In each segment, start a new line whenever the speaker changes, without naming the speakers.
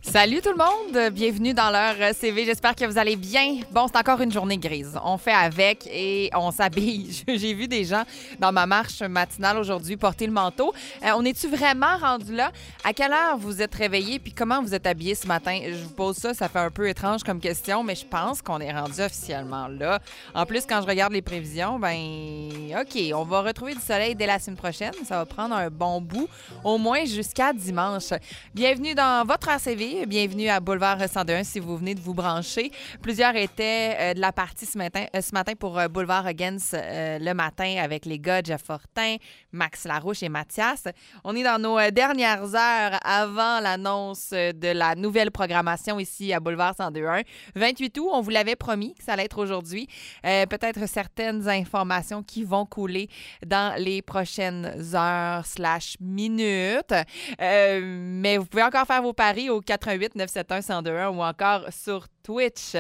Salut tout le monde, bienvenue dans l'heure CV, j'espère que vous allez bien. Bon, c'est encore une journée grise, on fait avec et on s'habille. J'ai vu des gens dans ma marche matinale aujourd'hui porter le manteau. On est-tu vraiment rendu là? À quelle heure vous êtes réveillés puis comment vous êtes habillés ce matin? Je vous pose ça fait un peu étrange comme question, mais je pense qu'on est rendu officiellement là. En plus, quand je regarde les prévisions, OK, on va retrouver du soleil dès la semaine prochaine. Ça va prendre un bon bout, au moins jusqu'à dimanche. Bienvenue dans votre heure CV. Bienvenue à Boulevard 102.1 si vous venez de vous brancher. Plusieurs étaient de la partie ce matin pour Boulevard Against le matin avec les gars Jeff Fortin, Max Larouche et Mathias. On est dans nos dernières heures avant l'annonce de la nouvelle programmation ici à Boulevard 102.1. 28 août, on vous l'avait promis que ça allait être aujourd'hui. Peut-être certaines informations qui vont couler dans les prochaines heures/minutes. Mais vous pouvez encore faire vos paris au 88 971 1021 ou encore sur Twitch.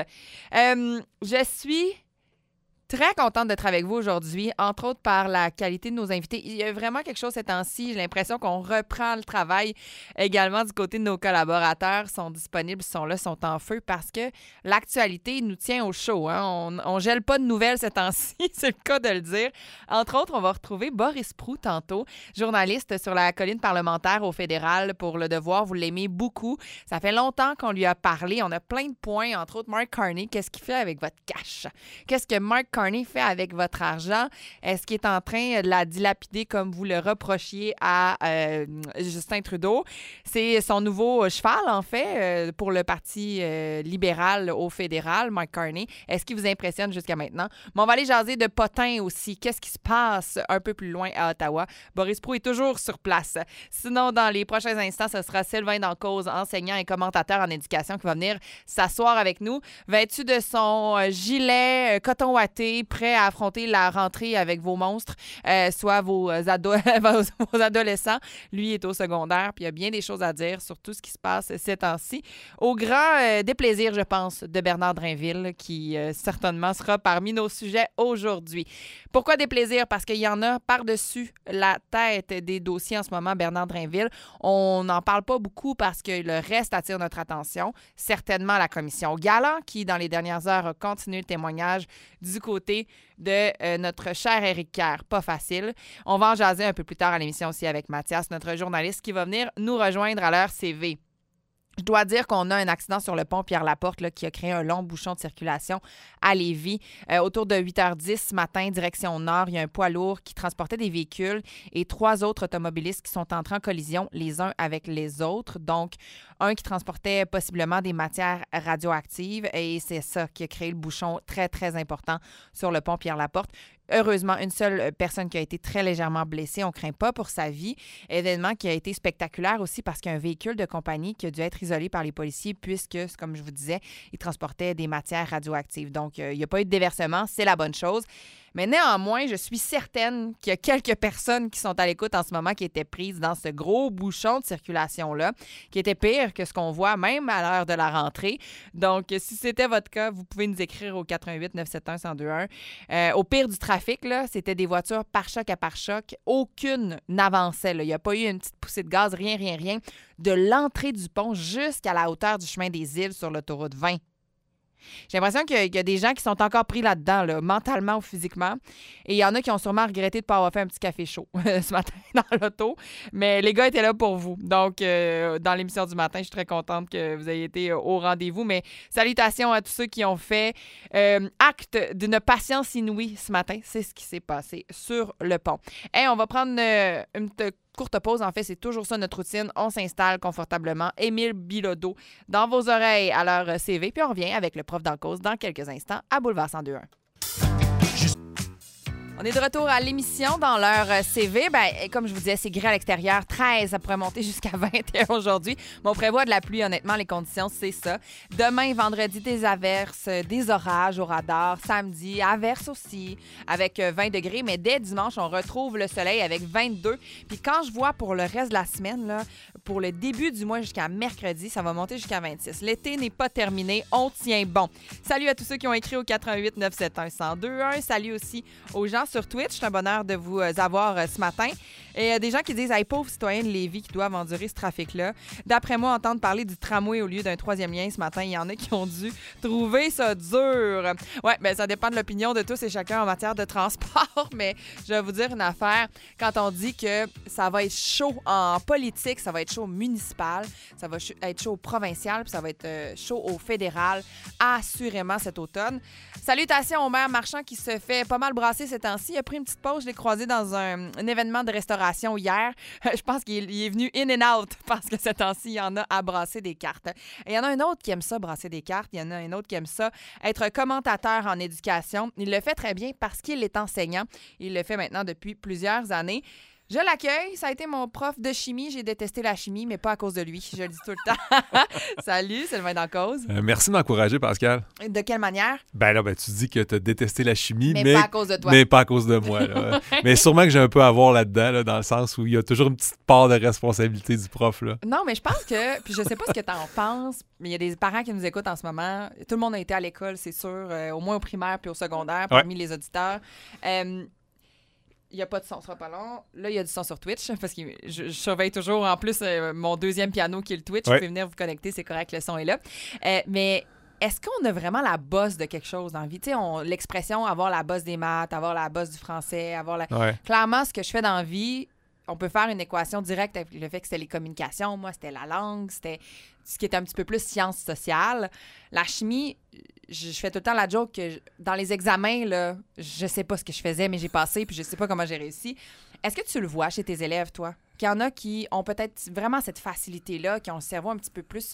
Je suis très contente d'être avec vous aujourd'hui, entre autres par la qualité de nos invités. Il y a vraiment quelque chose ces temps-ci. J'ai l'impression qu'on reprend le travail également du côté de nos collaborateurs. Ils sont disponibles, ils sont là, sont en feu parce que l'actualité nous tient au chaud. Hein? On gèle pas de nouvelles ces temps-ci, c'est le cas de le dire. Entre autres, on va retrouver Boris Proulx tantôt, journaliste sur la colline parlementaire au fédéral pour Le Devoir. Vous l'aimez beaucoup. Ça fait longtemps qu'on lui a parlé. On a plein de points, entre autres Mark Carney. Qu'est-ce qu'il fait avec votre cash? Qu'est-ce que Mark Carney fait avec votre argent? Est-ce qu'il est en train de la dilapider comme vous le reprochiez à Justin Trudeau? C'est son nouveau cheval, en fait, pour le Parti libéral au fédéral, Mark Carney. Est-ce qu'il vous impressionne jusqu'à maintenant? Mais on va aller jaser de potins aussi. Qu'est-ce qui se passe un peu plus loin à Ottawa? Boris Proulx est toujours sur place. Sinon, dans les prochains instants, ce sera Sylvain Dancause, enseignant et commentateur en éducation, qui va venir s'asseoir avec nous, vêtu de son gilet coton ouaté, prêt à affronter la rentrée avec vos monstres, soit vos adolescents. Lui est au secondaire, puis il y a bien des choses à dire sur tout ce qui se passe ces temps-ci. Au grand déplaisir, je pense, de Bernard Drainville, qui certainement sera parmi nos sujets aujourd'hui. Pourquoi déplaisir? Parce qu'il y en a par-dessus la tête des dossiers en ce moment, Bernard Drainville. On n'en parle pas beaucoup parce que le reste attire notre attention. Certainement la commission Galland, qui, dans les dernières heures, a continué le témoignage du côté de notre cher Éric Kerr. Pas facile. On va en jaser un peu plus tard à l'émission aussi avec Mathias, notre journaliste qui va venir nous rejoindre à l'heure CV. Je dois dire qu'on a un accident sur le pont Pierre-Laporte là, qui a créé un long bouchon de circulation à Lévis. Autour de 8h10 ce matin, direction nord, il y a un poids lourd qui transportait des véhicules et 3 autres automobilistes qui sont entrés en collision les uns avec les autres. Donc, un qui transportait possiblement des matières radioactives et c'est ça qui a créé le bouchon très, très important sur le pont Pierre-Laporte. Heureusement, une seule personne qui a été très légèrement blessée. On ne craint pas pour sa vie. Événement qui a été spectaculaire aussi parce qu'il y a un véhicule de compagnie qui a dû être isolé par les policiers puisque, comme je vous disais, il transportait des matières radioactives. Donc, il n'y a pas eu de déversement. C'est la bonne chose. Mais néanmoins, je suis certaine qu'il y a quelques personnes qui sont à l'écoute en ce moment qui étaient prises dans ce gros bouchon de circulation-là, qui était pire que ce qu'on voit même à l'heure de la rentrée. Donc, si c'était votre cas, vous pouvez nous écrire au 88 971 1021. Au pire du trafic, là, c'était des voitures pare-choc à pare-choc. Aucune n'avançait. Là. Il n'y a pas eu une petite poussée de gaz, rien. De l'entrée du pont jusqu'à la hauteur du chemin des Îles sur l'autoroute 20. J'ai l'impression qu'il y a des gens qui sont encore pris là-dedans, là, mentalement ou physiquement. Et il y en a qui ont sûrement regretté de ne pas avoir fait un petit café chaud ce matin dans l'auto. Mais les gars étaient là pour vous. Donc, dans l'émission du matin, je suis très contente que vous ayez été au rendez-vous. Mais salutations à tous ceux qui ont fait acte d'une patience inouïe ce matin. C'est ce qui s'est passé sur le pont. Et on va prendre une courte pause. En fait, c'est toujours ça notre routine. On s'installe confortablement. Émile Bilodeau dans vos oreilles à leur CV. Puis on revient avec le prof d'en cause dans quelques instants à Boulevard 102.1. On est de retour à l'émission dans l'heure CV. Comme je vous disais, c'est gris à l'extérieur. 13, ça pourrait monter jusqu'à 21 aujourd'hui. Mais on prévoit de la pluie, honnêtement. Les conditions, c'est ça. Demain, vendredi, des averses, des orages au radar. Samedi, averses aussi, avec 20 degrés. Mais dès dimanche, on retrouve le soleil avec 22. Puis quand je vois pour le reste de la semaine, là, pour le début du mois jusqu'à mercredi, ça va monter jusqu'à 26. L'été n'est pas terminé. On tient bon. Salut à tous ceux qui ont écrit au 88 971 1021. Salut aussi aux gens sur Twitch. C'est un bonheur de vous avoir ce matin. Et des gens qui disent « Hey, pauvres citoyens de Lévis qui doivent endurer ce trafic-là. » D'après moi, entendre parler du tramway au lieu d'un troisième lien ce matin, il y en a qui ont dû trouver ça dur. Ouais, ben ça dépend de l'opinion de tous et chacun en matière de transport, mais je vais vous dire une affaire. Quand on dit que ça va être chaud en politique, ça va être chaud municipal, ça va être chaud provincial, puis ça va être chaud au fédéral, assurément cet automne. Salutations au maire Marchand qui se fait pas mal brasser ces temps-ci. Il a pris une petite pause, je l'ai croisé dans un événement de restauration hier. Je pense qu'il est venu in and out parce que ces temps-ci, il y en a à brasser des cartes. Et il y en a un autre qui aime ça, brasser des cartes. Il y en a un autre qui aime ça, être commentateur en éducation. Il le fait très bien parce qu'il est enseignant. Il le fait maintenant depuis plusieurs années. Je l'accueille. Ça a été mon prof de chimie. J'ai détesté la chimie, mais pas à cause de lui. Je le dis tout le temps. Salut, c'est le vin d'en cause.
Merci de m'encourager, Pascal.
De quelle manière?
Ben là, tu dis que tu as détesté la chimie,
mais pas à cause de toi.
Mais pas à cause de moi. Là. Mais sûrement que j'ai un peu à voir là-dedans, là, dans le sens où il y a toujours une petite part de responsabilité du prof. Là.
Non, mais je pense que, puis je sais pas ce que tu en penses, mais il y a des parents qui nous écoutent en ce moment. Tout le monde a été à l'école, c'est sûr, au moins au primaire puis au secondaire, parmi les auditeurs. Il n'y a pas de son, ce sera pas long. Là, il y a du son sur Twitch, parce que je surveille toujours, en plus, mon deuxième piano qui est le Twitch. Vous pouvez venir vous connecter, c'est correct, le son est là. Mais est-ce qu'on a vraiment la bosse de quelque chose dans la vie? Tu sais, l'expression « avoir la bosse des maths », « avoir la bosse du français », avoir la... Clairement, ce que je fais dans la vie, on peut faire une équation directe avec le fait que c'était les communications. Moi, c'était la langue, c'était ce qui était un petit peu plus sciences sociales. La chimie... Je fais tout le temps la joke que dans les examens, là, je sais pas ce que je faisais, mais j'ai passé puis je sais pas comment j'ai réussi. Est-ce que tu le vois chez tes élèves, toi? Qu'il y en a qui ont peut-être vraiment cette facilité-là, qui ont le cerveau un petit peu plus,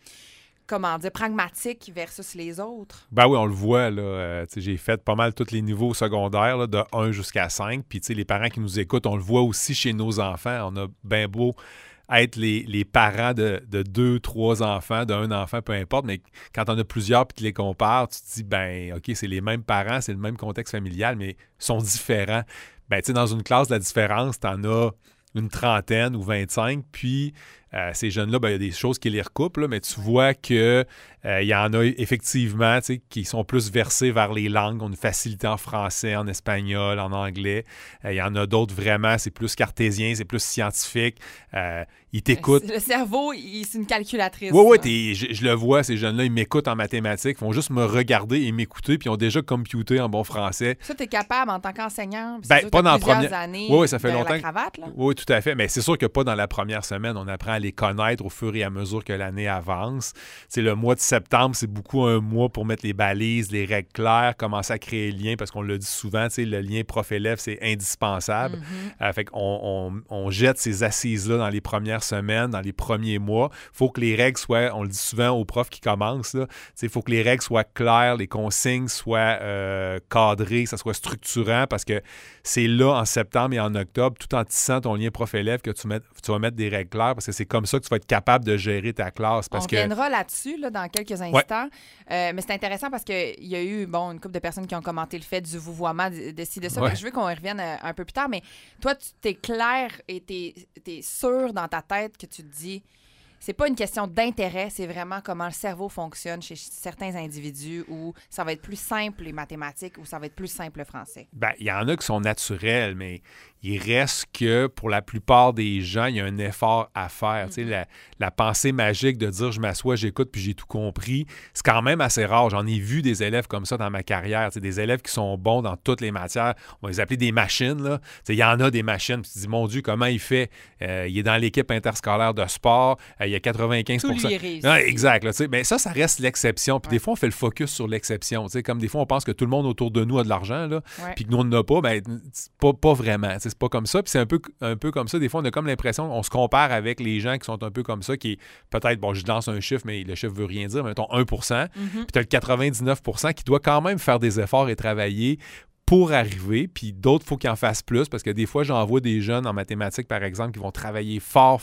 pragmatique versus les autres?
Ben oui, on le voit, là. J'ai fait pas mal tous les niveaux secondaires, là, de 1 jusqu'à 5. Puis, les parents qui nous écoutent, on le voit aussi chez nos enfants. On a bien beau être les parents de 2, 3 enfants, d'un enfant, peu importe, mais quand on a plusieurs et que tu les compares, tu te dis, ben OK, c'est les mêmes parents, c'est le même contexte familial, mais ils sont différents. Ben, tu sais, dans une classe, la différence, tu en as une trentaine ou 25, puis ces jeunes-là, ben, il y a des choses qui les recoupent, là, mais tu vois que il y en a effectivement qui sont plus versés vers les langues, ont une facilité en français, en espagnol, en anglais. Il y en a d'autres vraiment, c'est plus cartésien, c'est plus scientifique. Ils t'écoutent.
Le cerveau, c'est une calculatrice.
Oui, je le vois, ces jeunes-là, ils m'écoutent en mathématiques, ils vont juste me regarder et m'écouter, puis ils ont déjà computé en bon français.
Ça, tu es capable en tant qu'enseignant?
Ben, pas dans la première
années.
Oui, ça fait longtemps.
La cravate, là?
Oui, tout à fait. Mais c'est sûr que pas dans la première semaine. On apprend à les connaître au fur et à mesure que l'année avance. T'sais, le mois de septembre, c'est beaucoup un mois pour mettre les balises, les règles claires, commencer à créer le lien, parce qu'on le dit souvent, le lien prof-élève, c'est indispensable. Fait qu'on jette ces assises-là dans les premières semaines, dans les premiers mois. Il faut que les règles soient, on le dit souvent aux profs qui commencent, il faut que les règles soient claires, les consignes soient cadrées, ça soit structurant, parce que c'est là, en septembre et en octobre, tout en tissant ton lien prof-élève, que tu vas mettre des règles claires, parce que c'est comme ça que tu vas être capable de gérer ta classe.
On reviendra là-dessus dans quelques instants. Mais c'est intéressant parce qu'il y a eu une couple de personnes qui ont commenté le fait du vouvoiement de ci, de ça. Je veux qu'on y revienne un peu plus tard, mais toi, tu t'es clair et t'es sûr dans ta tête que tu te dis... C'est pas une question d'intérêt, c'est vraiment comment le cerveau fonctionne chez certains individus, où ça va être plus simple les mathématiques, ou ça va être plus simple le français.
Bien, il y en a qui sont naturels, mais il reste que pour la plupart des gens, il y a un effort à faire. Tu sais, la pensée magique de dire je m'assois, j'écoute puis j'ai tout compris, c'est quand même assez rare. J'en ai vu des élèves comme ça dans ma carrière. Tu sais, des élèves qui sont bons dans toutes les matières. On va les appeler des machines. Là. Tu sais, il y en a des machines. Puis tu te dis, mon Dieu, comment il fait? Il est dans l'équipe interscolaire de sport. Il y a 95
tout lui est réussi.
Non, exact. Là, tu sais, mais ça reste l'exception. Puis des fois, on fait le focus sur l'exception. Tu sais, comme des fois, on pense que tout le monde autour de nous a de l'argent, là, puis que nous, on n'en a pas. Ben, pas vraiment. Tu sais, c'est pas comme ça. Puis c'est un peu comme ça. Des fois, on a comme l'impression qu'on se compare avec les gens qui sont un peu comme ça, qui peut-être, je lance un chiffre, mais le chiffre veut rien dire, mettons 1 Puis tu as le 99 qui doit quand même faire des efforts et travailler pour arriver, puis d'autres, il faut qu'ils en fassent plus, parce que des fois, j'en vois des jeunes en mathématiques, par exemple, qui vont travailler fort,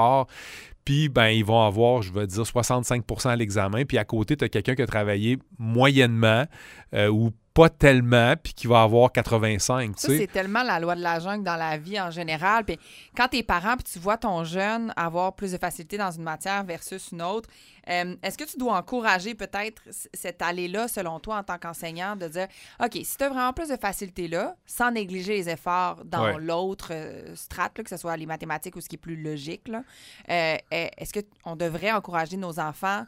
puis ils vont avoir, je vais dire, 65 à l'examen, puis à côté, tu as quelqu'un qui a travaillé moyennement ou pas tellement puis qui va avoir 85, tu
Ça,
sais.
c'est tellement la loi de la jungle dans la vie en général. Puis quand t'es parent puis tu vois ton jeune avoir plus de facilité dans une matière versus une autre, est-ce que tu dois encourager peut-être cette allée-là, selon toi, en tant qu'enseignant, de dire, OK, si tu as vraiment plus de facilité là, sans négliger les efforts dans l'autre strate, là, que ce soit les mathématiques ou ce qui est plus logique, là, est-ce qu'on devrait encourager nos enfants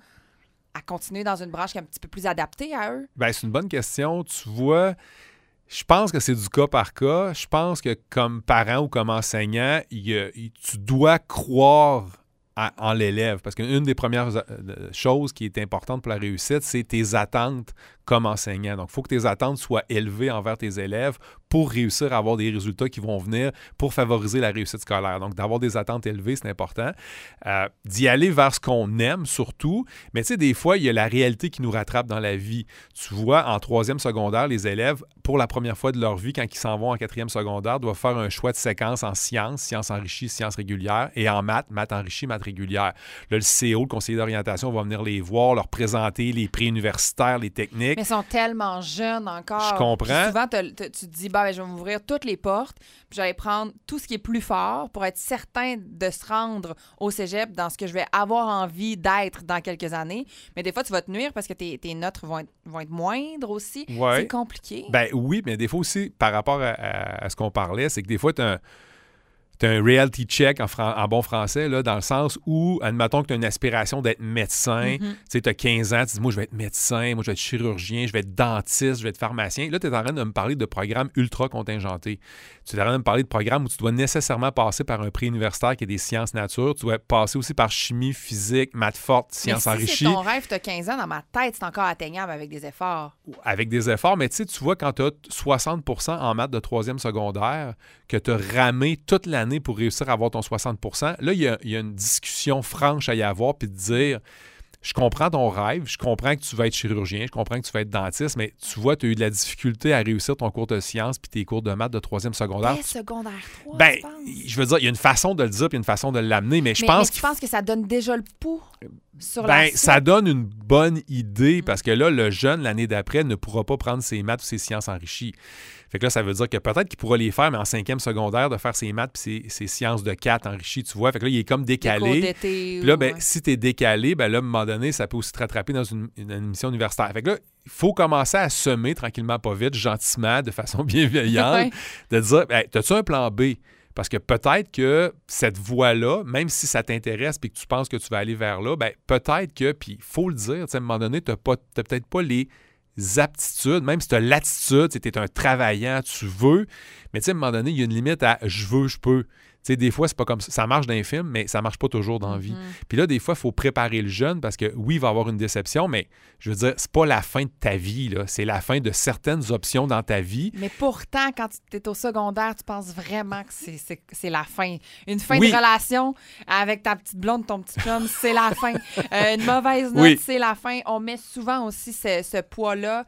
à continuer dans une branche qui est un petit peu plus adaptée à eux?
Bien, c'est une bonne question. Tu vois, je pense que c'est du cas par cas. Je pense que comme parent ou comme enseignant, tu dois croire en l'élève. Parce qu'une des premières choses qui est importante pour la réussite, c'est tes attentes comme enseignant. Donc, il faut que tes attentes soient élevées envers tes élèves pour réussir à avoir des résultats qui vont venir pour favoriser la réussite scolaire. Donc, d'avoir des attentes élevées, c'est important. D'y aller vers ce qu'on aime, surtout. Mais tu sais, des fois, il y a la réalité qui nous rattrape dans la vie. Tu vois, en 3e secondaire, les élèves, pour la première fois de leur vie, quand ils s'en vont en 4e secondaire, doivent faire un choix de séquence en sciences enrichies, sciences régulières, et en maths enrichies, maths régulières. Là, le CO, le conseiller d'orientation, va venir les voir, leur présenter les pré-universitaires, les techniques.
Mais ils sont tellement jeunes encore.
Je comprends.
Puis souvent, tu te dis, ben, je vais m'ouvrir toutes les portes, puis j'allais prendre tout ce qui est plus fort pour être certain de se rendre au cégep dans ce que je vais avoir envie d'être dans quelques années. Mais des fois, tu vas te nuire parce que tes notes vont être moindres aussi.
Ouais.
C'est compliqué.
Ben oui, mais des fois aussi, par rapport à ce qu'on parlait, c'est que des fois, tu as un reality check en bon français, là, dans le sens où, admettons que tu as une aspiration d'être médecin, tu sais, tu as 15 ans, tu dis, moi, je vais être médecin, moi, je vais être chirurgien, je vais être dentiste, je vais être pharmacien. Là, tu es en train de me parler de programmes ultra contingentés. Tu es en train de me parler de programmes où tu dois nécessairement passer par un pré-universitaire qui est des sciences nature, tu dois passer aussi par chimie, physique, maths fortes, sciences enrichies.
Mais si c'est ton rêve, tu as 15 ans, dans ma tête, c'est encore atteignable avec des efforts.
Avec des efforts, mais tu vois, quand tu as 60 en maths de 3e secondaire, que tu as ramé toute l'année pour réussir à avoir ton 60 là, il y a une discussion franche à y avoir, puis de dire, je comprends ton rêve, je comprends que tu vas être chirurgien, je comprends que tu vas être dentiste, mais tu vois, tu as eu de la difficulté à réussir ton cours de sciences puis tes cours de maths de 3e secondaire.
Dès secondaire 3,
ben,
je pense.
Je veux dire, il y a une façon de le dire puis une façon de l'amener, mais je pense
tu penses que ça donne déjà le pouls sur
ben,
la suite?
ça donne une bonne idée parce que là, le jeune, l'année d'après, ne pourra pas prendre ses maths ou ses sciences enrichies. Fait que là, ça veut dire que peut-être qu'il pourra les faire, mais en 5e secondaire, de faire ses maths puis ses sciences de 4 enrichies, tu vois. Fait que là, il est comme décalé. Puis là, ben, si t'es décalé, ben là, à un moment donné, ça peut aussi te rattraper dans une émission universitaire. Fait que là, il faut commencer à semer tranquillement, pas vite, gentiment, de façon bienveillante, de dire, hey, t'as-tu un plan B? Parce que peut-être que cette voie-là, même si ça t'intéresse et que tu penses que tu vas aller vers là, ben peut-être que, puis il faut le dire, à un moment donné, tu n'as peut-être pas les aptitudes, même si tu as l'attitude, tu es un travaillant, tu veux, mais à un moment donné, il y a une limite à « je veux, je peux ». Tu sais, des fois, c'est pas comme ça. Ça marche dans les films, mais ça marche pas toujours dans la vie. Puis là, des fois, il faut préparer le jeune parce que oui, il va avoir une déception, mais je veux dire, c'est pas la fin de ta vie, là. C'est la fin de certaines options dans ta vie.
Mais pourtant, quand tu es au secondaire, tu penses vraiment que c'est la fin. Une fin de relation avec ta petite blonde, ton petit chum, c'est la fin. Une mauvaise note, c'est la fin. On met souvent aussi ce poids-là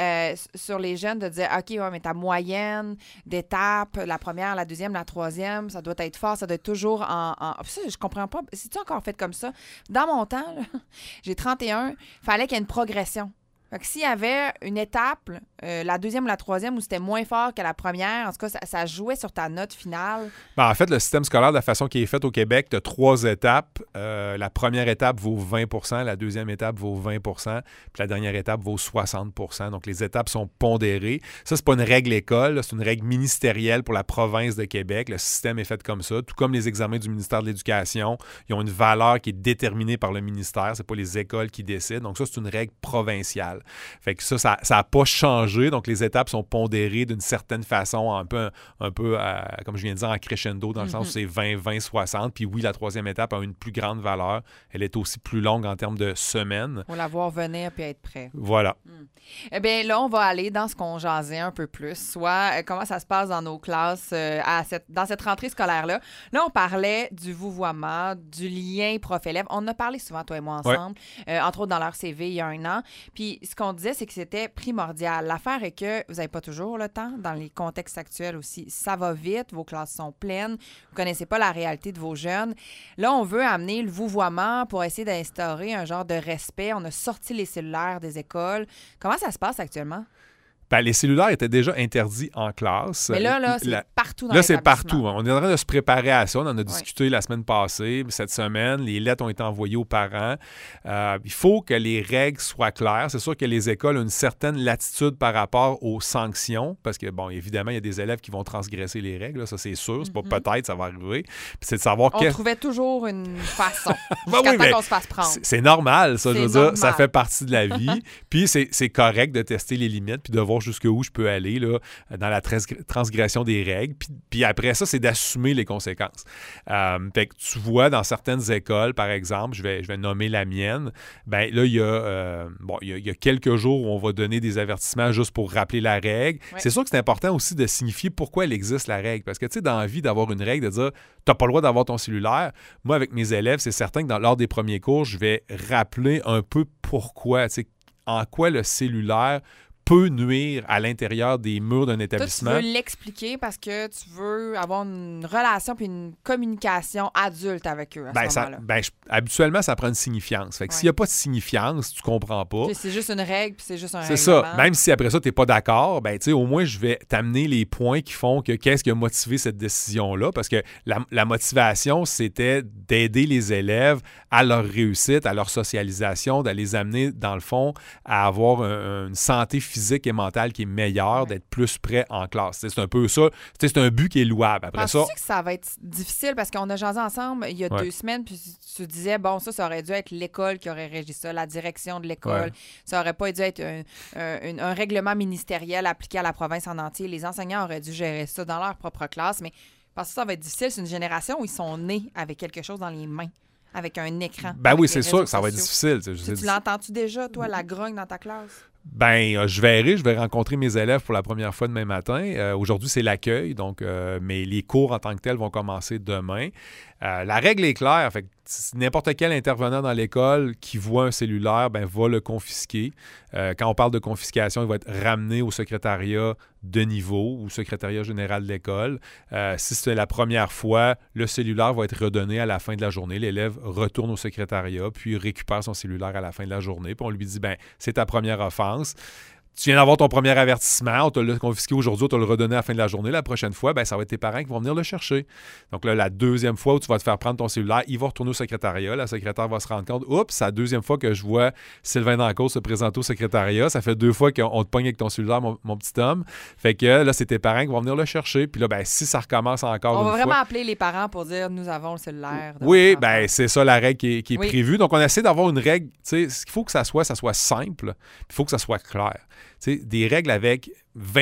sur les jeunes de dire, OK, ouais, mais ta moyenne d'étapes, la première, la deuxième, la troisième, ça doit être fort, ça doit être toujours en... Ça, je comprends pas. C'est-tu encore fait comme ça? Dans mon temps, là, j'ai 31, il fallait qu'il y ait une progression. Fait que s'il y avait une étape, la deuxième ou la troisième, où c'était moins fort que la première, en tout cas, ça jouait sur ta note finale.
Ben, en fait, le système scolaire, de la façon qui est fait au Québec, tu as 3 étapes. La première étape vaut 20 %, la deuxième étape vaut 20 % puis la dernière étape vaut 60 %. Donc, les étapes sont pondérées. Ça, c'est pas une règle école, là, c'est une règle ministérielle pour la province de Québec. Le système est fait comme ça. Tout comme les examens du ministère de l'Éducation, ils ont une valeur qui est déterminée par le ministère. C'est pas les écoles qui décident. Donc, ça, c'est une règle provinciale. Fait que ça n'a pas changé. Donc, les étapes sont pondérées d'une certaine façon, un peu comme je viens de dire, en crescendo, dans le sens où c'est 20, 20, 60. Puis oui, la troisième étape a une plus grande valeur. Elle est aussi plus longue en termes de semaines.
Pour la voir venir puis être prêt.
Voilà.
Eh bien, là, on va aller dans ce qu'on jasait un peu plus, soit comment ça se passe dans nos classes dans cette rentrée scolaire-là. Là, on parlait du vouvoiement, du lien prof-élève. On en a parlé souvent, toi et moi, ensemble, entre autres dans leur CV il y a 1 an. Puis ce qu'on disait, c'est que c'était primordial. L'affaire est que vous n'avez pas toujours le temps, dans les contextes actuels aussi. Ça va vite, vos classes sont pleines, vous ne connaissez pas la réalité de vos jeunes. Là, on veut amener le vouvoiement pour essayer d'instaurer un genre de respect. On a sorti les cellulaires des écoles. Comment ça se passe actuellement?
Ben, les cellulaires étaient déjà interdits en classe.
Mais là, c'est partout dans
Là, c'est
l'établissement.
partout. On est en train de se préparer à ça. On en a discuté la semaine passée, cette semaine. Les lettres ont été envoyées aux parents. Il faut que les règles soient claires. C'est sûr que les écoles ont une certaine latitude par rapport aux sanctions, parce que, bon, évidemment, il y a des élèves qui vont transgresser les règles. Là, ça, c'est sûr. C'est pas peut-être, ça va arriver. Puis c'est de savoir
On trouvait toujours une façon
Ben
jusqu'à
oui,
temps qu'on se fasse prendre.
C'est normal, ça. Je veux dire,
normal.
ça fait partie de la vie. Puis c'est correct de tester les limites puis de voir jusqu'où je peux aller là, dans la transgression des règles. Puis après ça, c'est d'assumer les conséquences. Fait que tu vois, dans certaines écoles, par exemple, je vais nommer la mienne, ben là, il y a quelques jours où on va donner des avertissements juste pour rappeler la règle.
Ouais.
C'est sûr que c'est important aussi de signifier pourquoi elle existe, la règle. Parce que, tu sais, dans la vie, d'avoir une règle, de dire, tu n'as pas le droit d'avoir ton cellulaire. Moi, avec mes élèves, c'est certain que lors des premiers cours, je vais rappeler un peu pourquoi, tu sais, en quoi le cellulaire peut nuire à l'intérieur des murs d'un établissement.
Toi, tu veux l'expliquer parce que tu veux avoir une relation puis une communication adulte avec eux à ce moment-là.
Habituellement, ça prend une signifiance. Fait que s'il n'y a pas de signification, tu comprends pas.
C'est juste une règle puis c'est juste un
C'est
règlement.
ça. Même si après ça, tu n'es pas d'accord, ben, au moins, je vais t'amener les points qui font que qu'est-ce qui a motivé cette décision-là. Parce que la motivation, c'était d'aider les élèves à leur réussite, à leur socialisation, d'aller les amener, dans le fond, à avoir une santé physique et mentale qui est meilleure, d'être plus prêt en classe. C'est un peu ça. C'est un but qui est louable. Après ça,
penses-tu que ça va être difficile? Parce qu'on a jasé ensemble il y a 2 semaines, puis tu disais, bon, ça aurait dû être l'école qui aurait régi ça, la direction de l'école.
Ouais.
Ça aurait pas dû être un règlement ministériel appliqué à la province en entier. Les enseignants auraient dû gérer ça dans leur propre classe, mais parce que ça va être difficile. C'est une génération où ils sont nés avec quelque chose dans les mains, avec un écran.
Ben oui, c'est sûr
sûr
que ça va être difficile.
Tu l'entends-tu déjà, toi, la grogne dans ta classe?
Ben, je vais rencontrer mes élèves pour la première fois demain matin. Aujourd'hui, c'est l'accueil, donc, mais les cours en tant que tels vont commencer demain. La règle est claire, fait que n'importe quel intervenant dans l'école qui voit un cellulaire, ben, va le confisquer. Quand on parle de confiscation, il va être ramené au secrétariat de niveau ou secrétariat général de l'école. Si c'est la première fois, le cellulaire va être redonné à la fin de la journée. L'élève retourne au secrétariat, puis récupère son cellulaire à la fin de la journée. Puis on lui dit, ben, c'est ta première offense. Tu viens d'avoir ton premier avertissement, on te l'a confisqué aujourd'hui, on te le redonné à la fin de la journée. La prochaine fois, ben, ça va être tes parents qui vont venir le chercher. Donc là, la deuxième fois où tu vas te faire prendre ton cellulaire, il va retourner au secrétariat. La secrétaire va se rendre compte, oups, c'est la deuxième fois que je vois Sylvain Dancourt se présenter au secrétariat. Ça fait 2 fois qu'on te pogne avec ton cellulaire, mon petit homme. Fait que là, c'est tes parents qui vont venir le chercher. Puis là, ben, si ça recommence encore
On
une
va
fois...
vraiment appeler les parents pour dire, nous avons le cellulaire.
Oui, ben c'est ça la règle qui est
Oui.
prévue. Donc, on essaie d'avoir une règle, tu sais, ce qu'il faut que ça soit simple, puis il faut que ça soit clair. Tu sais, des règles avec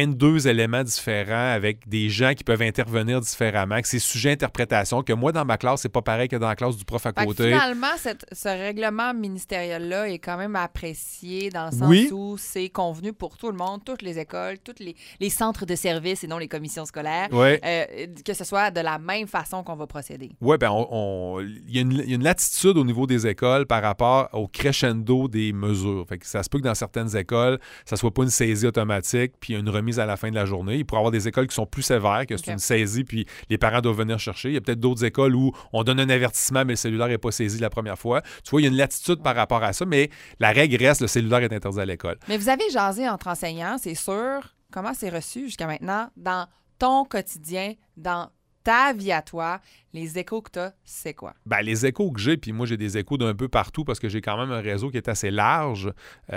22 éléments différents, avec des gens qui peuvent intervenir différemment, que c'est sujet à interprétation, que moi, dans ma classe, c'est pas pareil que dans la classe du prof à
Fait que
côté.
finalement, ce règlement ministériel-là est quand même apprécié dans le sens
Oui.
où c'est convenu pour tout le monde, toutes les écoles, tous les centres de services et non les commissions scolaires,
Oui.
que ce soit de la même façon qu'on va procéder.
Oui, bien, il y a une latitude au niveau des écoles par rapport au crescendo des mesures. Fait que ça se peut que dans certaines écoles, ça soit pas une saisie automatique puis une remise à la fin de la journée. Il pourrait y avoir des écoles qui sont plus sévères, que c'est une saisie puis les parents doivent venir chercher. Il y a peut-être d'autres écoles où on donne un avertissement mais le cellulaire n'est pas saisi la première fois. Tu vois, il y a une latitude par rapport à ça, mais la règle reste, le cellulaire est interdit à l'école.
Mais vous avez jasé entre enseignants, c'est sûr. Comment c'est reçu jusqu'à maintenant dans ton quotidien, dans ta vie à toi, les échos que tu as, c'est quoi?
Ben, les échos que j'ai, puis moi j'ai des échos d'un peu partout parce que j'ai quand même un réseau qui est assez large.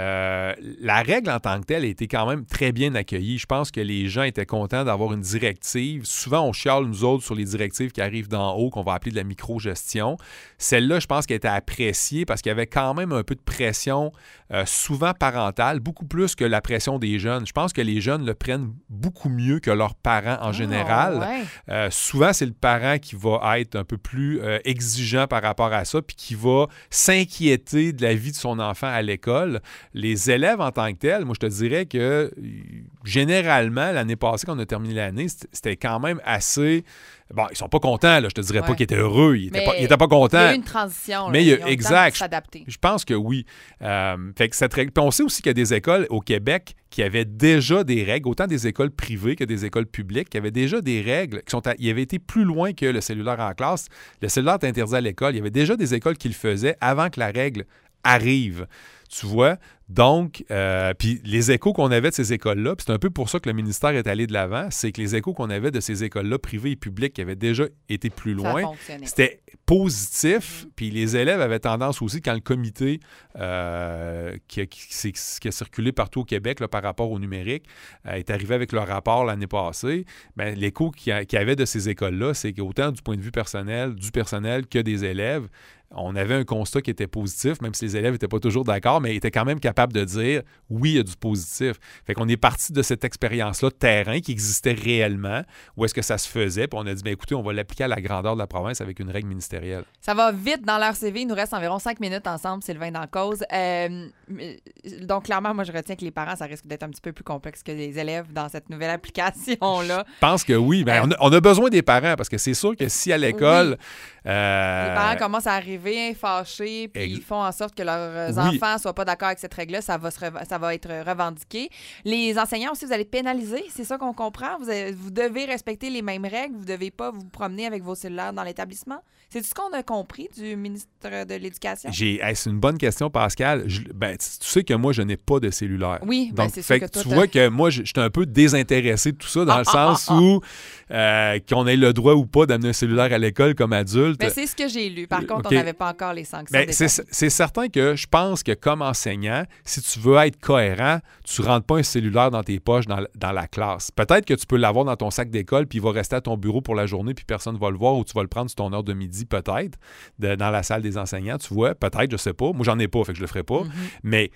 La règle en tant que telle a été quand même très bien accueillie. Je pense que les gens étaient contents d'avoir une directive. Souvent, on chiale, nous autres, sur les directives qui arrivent d'en haut, qu'on va appeler de la micro-gestion. Celle-là, je pense qu'elle était appréciée parce qu'il y avait quand même un peu de pression, souvent parentale, beaucoup plus que la pression des jeunes. Je pense que les jeunes le prennent beaucoup mieux que leurs parents en général.
Ouais.
Souvent, c'est le parent qui va être un peu plus exigeant par rapport à ça, puis qui va s'inquiéter de la vie de son enfant à l'école. Les élèves en tant que tels, moi, je te dirais que généralement, l'année passée, quand on a terminé l'année, c'était quand même assez... Bon, ils sont pas contents, là. Je te dirais pas qu'ils étaient heureux. Ils étaient pas contents.
Il y a eu une transition. Là.
Mais
Ils ont
exact.
le temps de s'adapter.
Je pense que oui. Fait que cette règle... Puis on sait aussi qu'il y a des écoles au Québec qui avaient déjà des règles, autant des écoles privées que des écoles publiques, qui avaient déjà des règles qui avaient été plus loin que le cellulaire en classe. Le cellulaire est interdit à l'école. Il y avait déjà des écoles qui le faisaient avant que la règle arrive. Tu vois? Donc, puis les échos qu'on avait de ces écoles-là, puis c'est un peu pour ça que le ministère est allé de l'avant, c'est que les échos qu'on avait de ces écoles-là, privées et publiques, qui avaient déjà été plus loin, c'était positif, puis les élèves avaient tendance aussi, quand le comité qui a circulé partout au Québec là, par rapport au numérique est arrivé avec leur rapport l'année passée, bien, l'écho qu'il y avait de ces écoles-là, c'est qu'autant du point de vue personnel, du personnel que des élèves, on avait un constat qui était positif, même si les élèves n'étaient pas toujours d'accord, mais ils étaient quand même capables de dire oui, il y a du positif. Fait qu'on est parti de cette expérience-là de terrain qui existait réellement, où est-ce que ça se faisait, puis on a dit, bien, écoutez, on va l'appliquer à la grandeur de la province avec une règle ministérielle.
Ça va vite dans leur CV. Il nous reste environ 5 minutes ensemble, Sylvain dans cause. Donc, clairement, moi, je retiens que les parents, ça risque d'être un petit peu plus complexe que les élèves dans cette nouvelle application-là.
Je pense que oui. Ben, on a besoin des parents, parce que c'est sûr que si à l'école...
Oui. Les parents commencent à arriver fâchés, puis ils font en sorte que leurs enfants ne soient pas d'accord avec cette règle-là, ça va être revendiqué. Les enseignants aussi, vous allez pénaliser, c'est ça qu'on comprend. Vous devez respecter les mêmes règles, vous ne devez pas vous promener avec vos cellulaires dans l'établissement. C'est ce qu'on a compris du ministre de l'Éducation? C'est
une bonne question, Pascal. Tu sais que moi, je n'ai pas de cellulaire.
Oui,
donc
c'est sûr que toi,
tu vois que moi, je suis un peu désintéressé de tout ça, dans le sens où qu'on ait le droit ou pas d'amener un cellulaire à l'école comme adulte.
Mais c'est ce que j'ai lu. Par contre, on n'avait pas encore les sanctions.
C'est certain que je pense que comme enseignant, si tu veux être cohérent, tu ne rentres pas un cellulaire dans tes poches dans la classe. Peut-être que tu peux l'avoir dans ton sac d'école, puis il va rester à ton bureau pour la journée, puis personne ne va le voir, ou tu vas le prendre sur ton heure de midi, peut-être, dans la salle des enseignants, tu vois. Peut-être, je sais pas. Moi, j'en ai pas, fait que je le ferai pas. Mais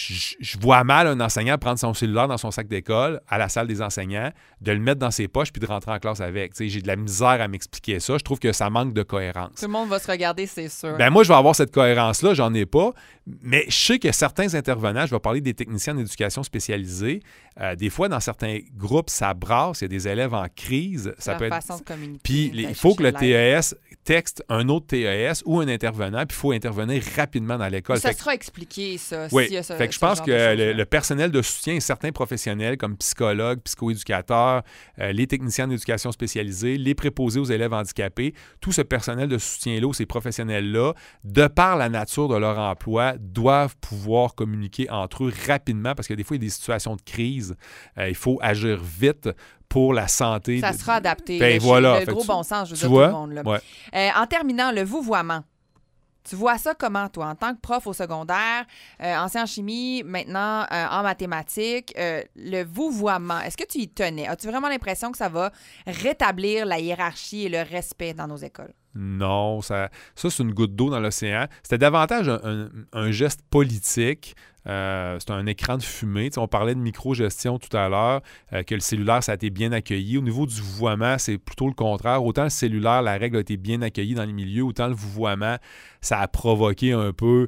je vois mal un enseignant prendre son cellulaire dans son sac d'école à la salle des enseignants, de le mettre dans ses poches puis de rentrer en classe avec. T'sais, j'ai de la misère à m'expliquer ça. Je trouve que ça manque de cohérence.
Tout le monde va se regarder, c'est sûr.
Ben moi, je vais avoir cette cohérence-là, j'en ai pas. Mais je sais que certains intervenants, je vais parler des techniciens en éducation spécialisée, des fois, dans certains groupes, ça brasse, il y a des élèves en crise. Ça peut être
façon de communiquer.
Puis il faut que le TES texte un autre TES ou un intervenant, puis il faut intervenir rapidement dans l'école.
Ça sera expliqué, ça.
Oui,
s'il y a ce,
fait que je pense que le personnel de soutien et certains professionnels comme psychologues, psychoéducateurs, les techniciens en éducation spécialisée, les préposés aux élèves handicapés, tout ce personnel de soutien-là ou ces professionnels-là, de par la nature de leur emploi, doivent pouvoir communiquer entre eux rapidement parce que des fois, il y a des situations de crise. Il faut agir vite pour la santé.
Ça sera adapté.
Ben, voilà.
Le gros bon sens, je veux dire,
vois?
Tout le monde. Là.
Ouais.
En terminant, le vouvoiement. Tu vois ça comment, toi, en tant que prof au secondaire, ancien en chimie, maintenant en mathématiques, le vouvoiement, est-ce que tu y tenais? As-tu vraiment l'impression que ça va rétablir la hiérarchie et le respect dans nos écoles?
Non, ça c'est une goutte d'eau dans l'océan. C'était davantage un geste politique. C'est un écran de fumée. On parlait de micro-gestion tout à l'heure, que le cellulaire, ça a été bien accueilli. Au niveau du vouvoiement, c'est plutôt le contraire. Autant le cellulaire, la règle a été bien accueillie dans les milieux, autant le vouvoiement, ça a provoqué un peu,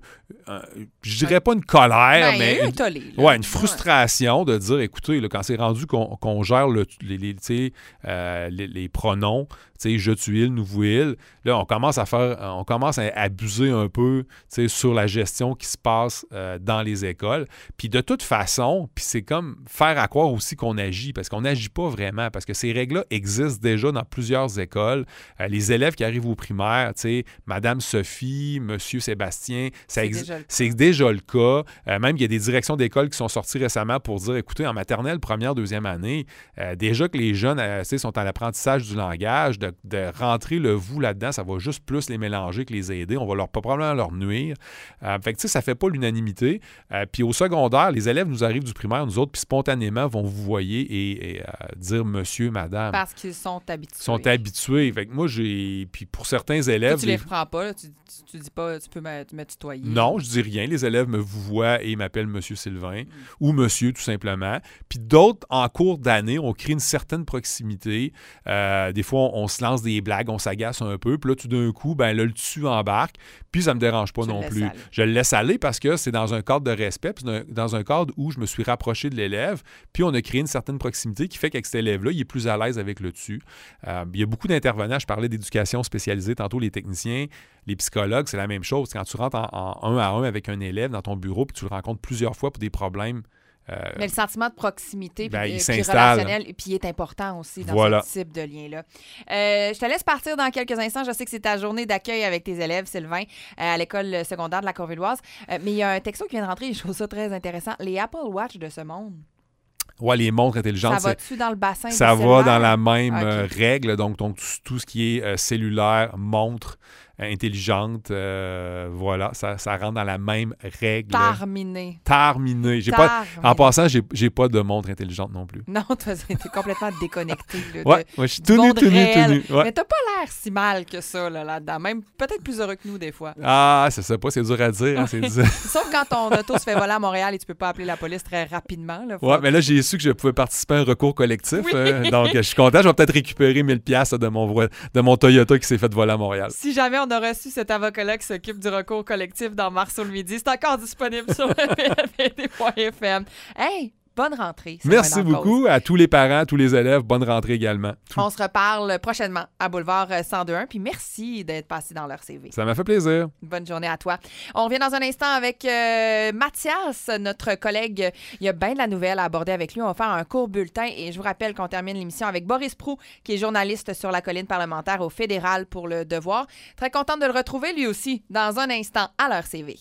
je dirais pas une colère, mais une frustration de dire, écoutez, là, quand c'est rendu qu'on gère les pronoms, je, tu, il, nous, vous, il, là, on commence à abuser un peu sur la gestion qui se passe dans les écoles. Puis de toute façon, puis c'est comme faire à croire aussi qu'on agit, parce qu'on n'agit pas vraiment, parce que ces règles-là existent déjà dans plusieurs écoles. Les élèves qui arrivent au primaire, Madame Sophie, Monsieur Sébastien, c'est déjà le cas. Même il y a des directions d'école qui sont sorties récemment pour dire, écoutez, en maternelle, première, deuxième année, déjà que les jeunes sont en apprentissage du langage, de rentrer le vous là-dedans, ça va juste plus les mélanger que les aider. On va probablement leur nuire. Fait que ça fait pas l'unanimité. Puis au secondaire, les élèves nous arrivent du primaire, nous autres, puis spontanément vont vous voyer et dire monsieur, madame.
Parce qu'ils sont habitués.
Ils sont habitués. Fait que moi, puis pour certains élèves...
Tu les reprends pas, là, tu dis pas, tu peux me tutoyer.
Non, je dis rien. Les élèves me voient et m'appellent monsieur Sylvain ou monsieur, tout simplement. Puis d'autres, en cours d'année, on crée une certaine proximité. Des fois, on se lance des blagues, on s'agace un peu. Puis là, tout d'un coup, là, le tu embarque. Puis ça me dérange pas non plus. Je le laisse aller parce que c'est dans un cadre de respect, puis dans un cadre où je me suis rapproché de l'élève, puis on a créé une certaine proximité qui fait qu'avec cet élève-là, il est plus à l'aise avec le tu. Il y a beaucoup d'intervenants. Je parlais d'éducation spécialisée tantôt, les techniciens, les psychologues, c'est la même chose. Quand tu rentres en un à un avec un élève dans ton bureau, puis tu le rencontres plusieurs fois pour des problèmes
Mais le sentiment de proximité
Ben, il
puis
s'installe.
relationnel, puis il est important aussi dans
Voilà.
ce type de lien-là. Je te laisse partir dans quelques instants. Je sais que c'est ta journée d'accueil avec tes élèves, Sylvain, à l'école secondaire de la Courvilloise. Mais il y a un texto qui vient de rentrer et je trouve ça très intéressant. Les Apple Watch de ce monde,
Ouais, les montres intelligentes,
ça va-tu dans le bassin
ça
des
va
cellulaires?
dans la même
Ok.
règle. Donc, tout ce qui est cellulaire, montre intelligente, voilà, ça rentre dans la même règle.
Terminé.
En passant, j'ai pas de montre intelligente non plus.
Non, toi, t'es complètement déconnecté. Là,
Ouais, je suis tout
du
nu,
monde
tout nu, tout
réel.
nu. Ouais.
Mais t'as pas l'air si mal que ça là-dedans. Même peut-être plus heureux que nous des fois.
Ah, ça sais pas, c'est dur à dire. Hein, c'est dur.
Sauf quand ton auto se fait voler à Montréal et tu peux pas appeler la police très rapidement. Là,
Ouais, mais là, j'ai su que je pouvais participer à un recours collectif.
Oui.
Donc, je suis content. Je vais peut-être récupérer 1000$ là, de mon Toyota qui s'est fait voler à Montréal.
Si jamais on a reçu cet avocat-là qui s'occupe du recours collectif dans Marceau le midi, c'est encore disponible sur www.fm. Hey, bonne rentrée.
Merci
Sylvain Dancause.
beaucoup à tous les parents, tous les élèves. Bonne rentrée également.
On se reparle prochainement à Boulevard 102.1. Puis merci d'être passé dans leur CV.
Ça m'a fait plaisir.
Bonne journée à toi. On revient dans un instant avec Mathias, notre collègue. Il y a bien de la nouvelle à aborder avec lui. On va faire un court bulletin et je vous rappelle qu'on termine l'émission avec Boris Proulx, qui est journaliste sur la colline parlementaire au fédéral pour Le Devoir. Très contente de le retrouver lui aussi dans un instant à leur CV.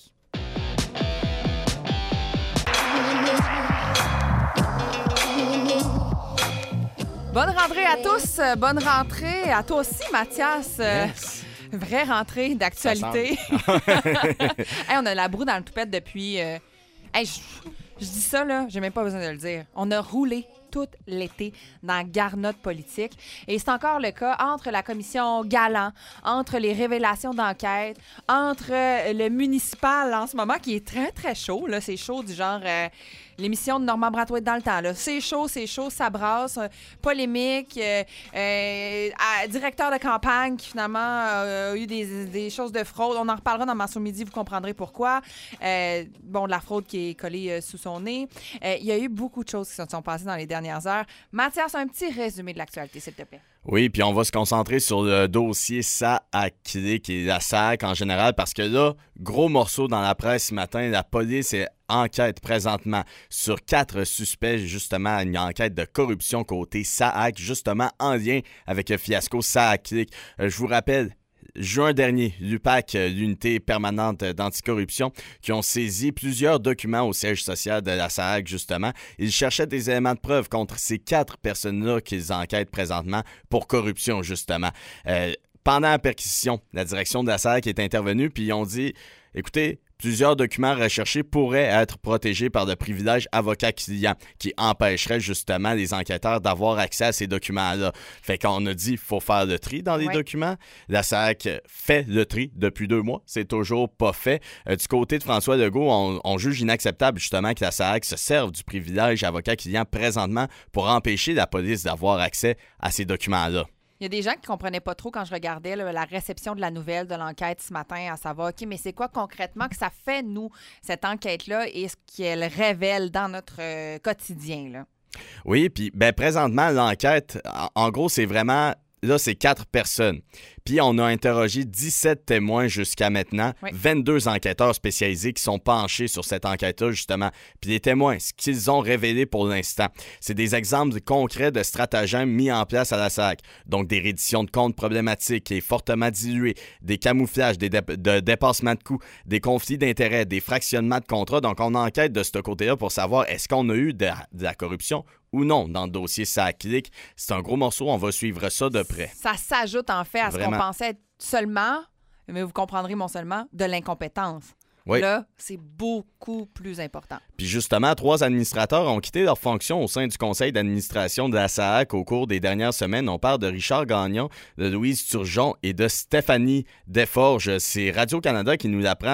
Bonne rentrée à tous. Bonne rentrée à toi aussi, Mathias.
Yes.
Vraie rentrée d'actualité. Hey, on a la broue dans le toupette depuis... Hey, je dis ça, là, j'ai même pas besoin de le dire. On a roulé tout l'été dans la garnotte politique. Et c'est encore le cas entre la commission Galland, entre les révélations d'enquête, entre le municipal en ce moment, qui est très, très chaud. Là. C'est chaud du genre... l'émission de Normand Brathwaite dans le temps. Là. C'est chaud, ça brasse. Polémique. Directeur de campagne qui, finalement, a eu des choses de fraude. On en reparlera dans Marceau Midi, vous comprendrez pourquoi. De la fraude qui est collée sous son nez. Il y a eu beaucoup de choses qui se sont passées dans les dernières heures. Mathias, un petit résumé de l'actualité, s'il te plaît.
Oui, puis on va se concentrer sur le dossier SAAC et la SAAC en général, parce que là, gros morceau dans la presse ce matin, la police est enquête présentement sur 4 suspects, justement, une enquête de corruption côté SAAC, justement en lien avec le fiasco SAAC. Je vous rappelle, juin dernier, l'UPAC, l'unité permanente d'anticorruption, qui ont saisi plusieurs documents au siège social de la SAAC, justement. Ils cherchaient des éléments de preuve contre ces 4 personnes-là qu'ils enquêtent présentement pour corruption, justement. Pendant la perquisition, la direction de la SAAC est intervenue, puis ils ont dit, écoutez, plusieurs documents recherchés pourraient être protégés par le privilège avocat-client qui empêcherait justement les enquêteurs d'avoir accès à ces documents-là. Fait qu'on a dit qu'il faut faire le tri dans les documents. La SAAC fait le tri depuis 2 mois. C'est toujours pas fait. Du côté de François Legault, on juge inacceptable justement que la SAAC se serve du privilège avocat-client présentement pour empêcher la police d'avoir accès à ces documents-là.
Il y a des gens qui ne comprenaient pas trop quand je regardais la réception de la nouvelle de l'enquête ce matin, à savoir, OK, mais c'est quoi concrètement que ça fait, nous, cette enquête-là, et ce qu'elle révèle dans notre quotidien, là?
Oui, puis présentement, l'enquête, en gros, c'est vraiment... Là, c'est 4 personnes. Puis, on a interrogé 17 témoins jusqu'à maintenant, 22 enquêteurs spécialisés qui sont penchés sur cette enquête-là, justement. Puis, les témoins, ce qu'ils ont révélé pour l'instant, c'est des exemples concrets de stratagèmes mis en place à la SAAC. Donc, des redditions de comptes problématiques et fortement diluées, des camouflages, de dépassements de coûts, des conflits d'intérêts, des fractionnements de contrats. Donc, on enquête de ce côté-là pour savoir est-ce qu'on a eu de la corruption ou non dans le dossier SAAC. C'est un gros morceau, on va suivre ça de près.
Ça s'ajoute en fait à ce
Vraiment.
qu'on pensait être seulement, mais vous comprendrez mon seulement, de l'incompétence.
Oui.
Là, c'est beaucoup plus important.
Puis justement, 3 administrateurs ont quitté leur fonction au sein du conseil d'administration de la SAAC au cours des dernières semaines. On parle de Richard Gagnon, de Louise Turgeon et de Stéphanie Desforges. C'est Radio-Canada qui nous l'apprend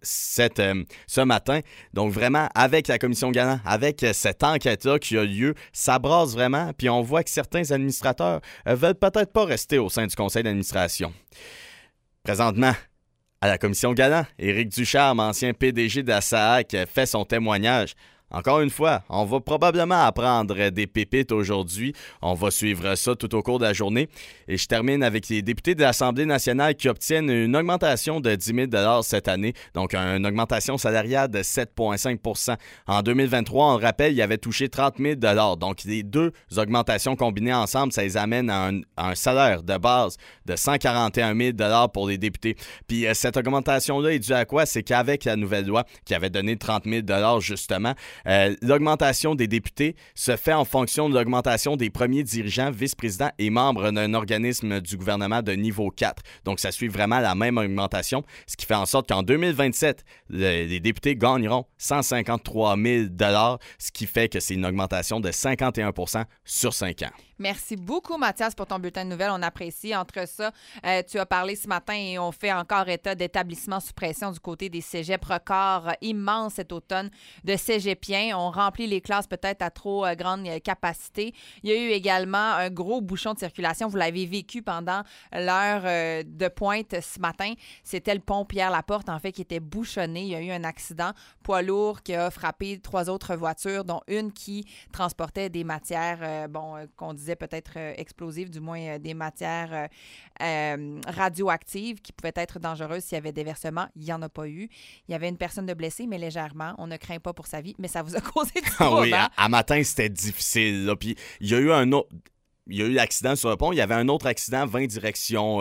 ce matin. Donc vraiment, avec la commission Galland, avec cette enquête-là qui a lieu, ça brasse vraiment. Puis on voit que certains administrateurs veulent peut-être pas rester au sein du conseil d'administration. Présentement, à la commission Galland, Éric Ducharme, ancien PDG de la SAAC, fait son témoignage. Encore une fois, on va probablement apprendre des pépites aujourd'hui. On va suivre ça tout au cours de la journée. Et je termine avec les députés de l'Assemblée nationale qui obtiennent une augmentation de 10 000 cette année, donc une augmentation salariale de 7,5 % En 2023, on le rappelle, ils avaient touché 30 000 Donc, les deux augmentations combinées ensemble, ça les amène à un salaire de base de 141 000 pour les députés. Puis, cette augmentation-là est due à quoi? C'est qu'avec la nouvelle loi qui avait donné 30 000 justement, l'augmentation des députés se fait en fonction de l'augmentation des premiers dirigeants, vice-présidents et membres d'un organisme du gouvernement de niveau 4. Donc, ça suit vraiment la même augmentation, ce qui fait en sorte qu'en 2027, les députés gagneront 153 000 ce qui fait que c'est une augmentation de 51 % sur 5 ans.
Merci beaucoup, Mathias, pour ton bulletin de nouvelles. On apprécie. Entre ça, tu as parlé ce matin et on fait encore état d'établissements sous pression du côté des cégeps. Record immense cet automne de cégepiens. On remplit les classes peut-être à trop grande capacité. Il y a eu également un gros bouchon de circulation. Vous l'avez vécu pendant l'heure de pointe ce matin. C'était le pont Pierre-Laporte, en fait, qui était bouchonné. Il y a eu un accident poids lourd qui a frappé 3 autres voitures, dont une qui transportait des matières, qu'on disait peut-être explosives, du moins des matières radioactives qui pouvaient être dangereuses s'il y avait déversement. Il n'y en a pas eu. Il y avait une personne de blessée, mais légèrement. On ne craint pas pour sa vie, mais ça vous a causé du trouble.
Oui, à matin, c'était difficile. Là. Puis il y a eu il y a eu l'accident sur le pont. Il y avait un autre accident 20 direction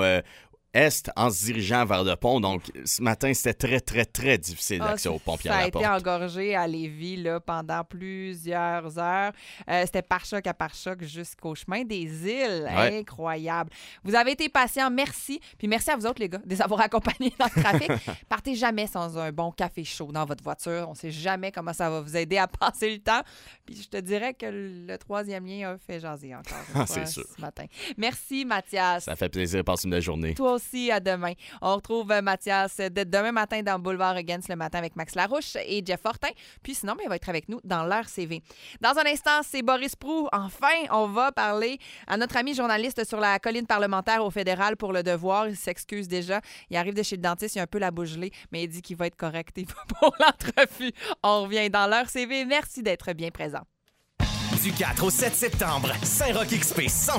est en se dirigeant vers le pont. Donc, ce matin, c'était très, très, très difficile l'accès au pont Pierre-Laporte.
Ça a été engorgé à Lévis là, pendant plusieurs heures. C'était pare-choc à pare-choc jusqu'au chemin des îles.
Ouais.
Incroyable. Vous avez été patients. Merci. Puis merci à vous autres, les gars, de les avoir accompagnés dans le trafic. Partez jamais sans un bon café chaud dans votre voiture. On ne sait jamais comment ça va vous aider à passer le temps. Puis je te dirais que le 3e lien a fait jaser encore
C'est sûr.
ce matin. Merci, Mathias.
Ça fait plaisir de passer une belle journée.
Toi aussi, à demain. On retrouve Mathias demain matin dans Boulevard Huggins le matin avec Max Larouche et Jeff Fortin. Puis sinon, il va être avec nous dans l'heure CV. Dans un instant, c'est Boris Proulx. Enfin, on va parler à notre ami journaliste sur la colline parlementaire au fédéral pour Le Devoir. Il s'excuse déjà. Il arrive de chez le dentiste, il a un peu la bouche gelée, mais il dit qu'il va être correct pour l'entrevue. On revient dans l'heure CV. Merci d'être bien présent.
Du 4 au 7 septembre, Saint-Roch XP 100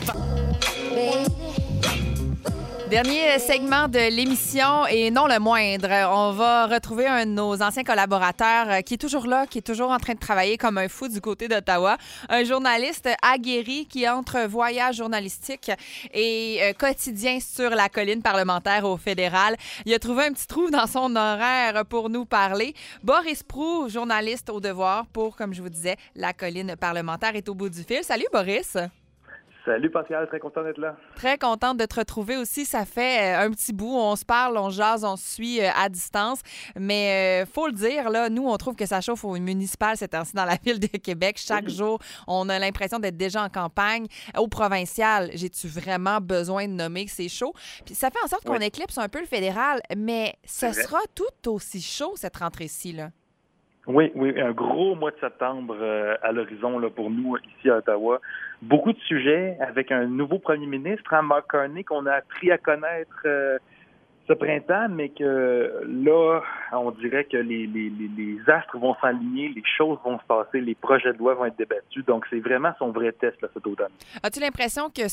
Dernier segment de l'émission et non le moindre. On va retrouver un de nos anciens collaborateurs qui est toujours là, qui est toujours en train de travailler comme un fou du côté d'Ottawa. Un journaliste aguerri qui entre voyage journalistique et quotidien sur la colline parlementaire au fédéral. Il a trouvé un petit trou dans son horaire pour nous parler. Boris Proulx, journaliste au Devoir pour, comme je vous disais, la colline parlementaire est au bout du fil. Salut Boris!
Salut Pascal, très content d'être là.
Très contente de te retrouver aussi. Ça fait un petit bout. On se parle, on jase, on se suit à distance. Mais faut le dire, là, nous, on trouve que ça chauffe au municipal cette temps-ci dans la ville de Québec. Chaque jour, on a l'impression d'être déjà en campagne. Au provincial, j'ai-tu vraiment besoin de nommer que c'est chaud? Puis ça fait en sorte qu'on éclipse un peu le fédéral. Mais ce sera tout aussi chaud cette rentrée-ci, là.
Oui, un gros mois de septembre à l'horizon là, pour nous ici à Ottawa. Beaucoup de sujets avec un nouveau premier ministre, Mark Carney, qu'on a appris à connaître ce printemps, mais que là, on dirait que les astres vont s'aligner, les choses vont se passer, les projets de loi vont être débattus. Donc, c'est vraiment son vrai test là, cet automne.
As-tu l'impression que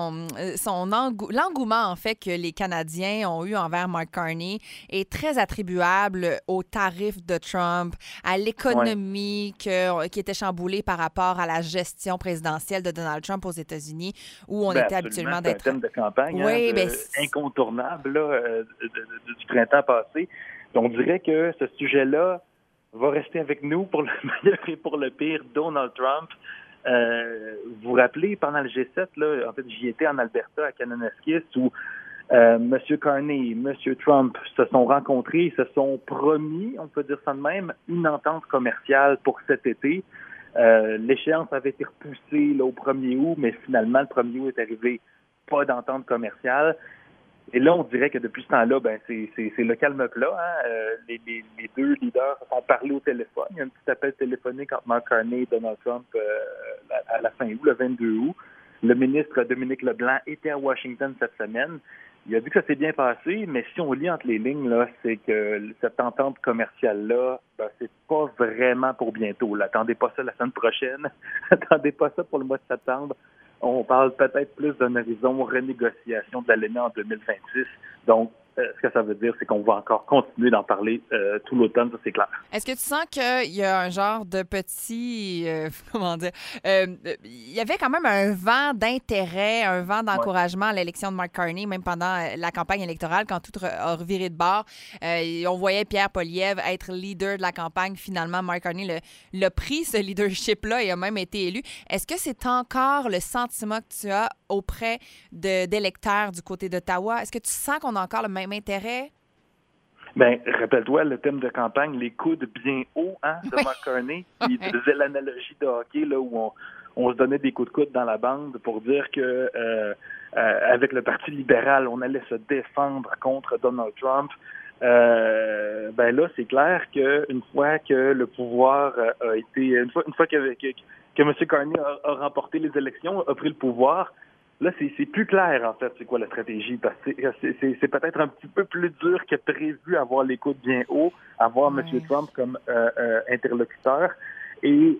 l'engouement, en fait, que les Canadiens ont eu envers Mark Carney est très attribuable aux tarifs de Trump, à l'économie qui était chamboulée par rapport à la gestion présidentielle de Donald Trump aux États-unis, où on était habituellement d'être...
C'est un thème de campagne incontournable là, du printemps passé. On dirait que ce sujet-là va rester avec nous pour le meilleur et pour le pire. Donald Trump, vous vous rappelez, pendant le G7, là, en fait, j'y étais en Alberta, à Kananaskis, où M. Carney, M. Trump se sont rencontrés, se sont promis, on peut dire ça de même, une entente commerciale pour cet été. L'échéance avait été repoussée là, au 1er août, mais finalement, le 1er août est arrivé, pas d'entente commerciale. Et là, on dirait que depuis ce temps-là, c'est le calme plat. Hein? Les deux leaders se sont parlé au téléphone. Il y a un petit appel téléphonique entre Mark Carney et Donald Trump à la fin août, le 22 août. Le ministre Dominique Leblanc était à Washington cette semaine. Il a dit que ça s'est bien passé, mais si on lit entre les lignes, là, c'est que cette entente commerciale-là, c'est pas vraiment pour bientôt. Là. Attendez pas ça la semaine prochaine. Attendez pas ça pour le mois de septembre. On parle peut-être plus d'un horizon renégociation de l'ALENA en 2026. Donc, ce que ça veut dire, c'est qu'on va encore continuer d'en parler tout l'automne, ça c'est clair.
Est-ce que tu sens qu'il y a un genre de petit... comment dire? Il y avait quand même un vent d'intérêt, un vent d'encouragement à l'élection de Mark Carney, même pendant la campagne électorale, quand tout a reviré de bord. On voyait Pierre Poilievre être leader de la campagne. Finalement, Mark Carney l'a pris, ce leadership-là, et a même été élu. Est-ce que c'est encore le sentiment que tu as auprès d'électeurs du côté d'Ottawa? Est-ce que tu sens qu'on a encore le même intérêt?
Bien, rappelle-toi le thème de campagne, les coudes bien hauts de Mark Carney. Il faisait l'analogie de hockey là, où on se donnait des coups de coude dans la bande pour dire que avec le Parti libéral, on allait se défendre contre Donald Trump. Là, c'est clair qu'une fois que le pouvoir a été... Une fois que M. Carney a remporté les élections, a pris le pouvoir, là, c'est plus clair, en fait, c'est quoi la stratégie, parce que c'est peut-être un petit peu plus dur que prévu avoir les coudes bien hauts, avoir M. Trump comme interlocuteur. Et il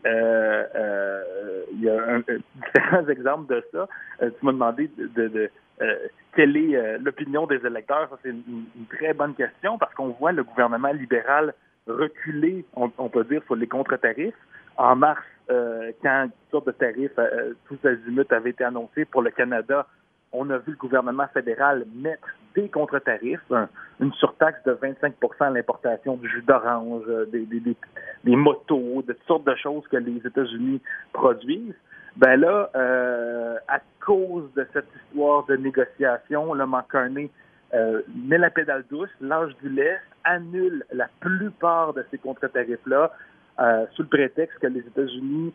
y a différents exemples de ça. Tu m'as demandé quelle est l'opinion des électeurs. Ça, c'est une très bonne question, parce qu'on voit le gouvernement libéral reculer, on peut dire, sur les contre-tarifs. En mars, quand une sorte de tarif tous azimuts avait été annoncé pour le Canada, on a vu le gouvernement fédéral mettre des contre-tarifs, une surtaxe de 25 % à l'importation du jus d'orange, des motos, de toutes sortes de choses que les États-Unis produisent. Ben là, à cause de cette histoire de négociation, le Mark Carney met la pédale douce, lâche du lest, annule la plupart de ces contre-tarifs-là, sous le prétexte que les États-Unis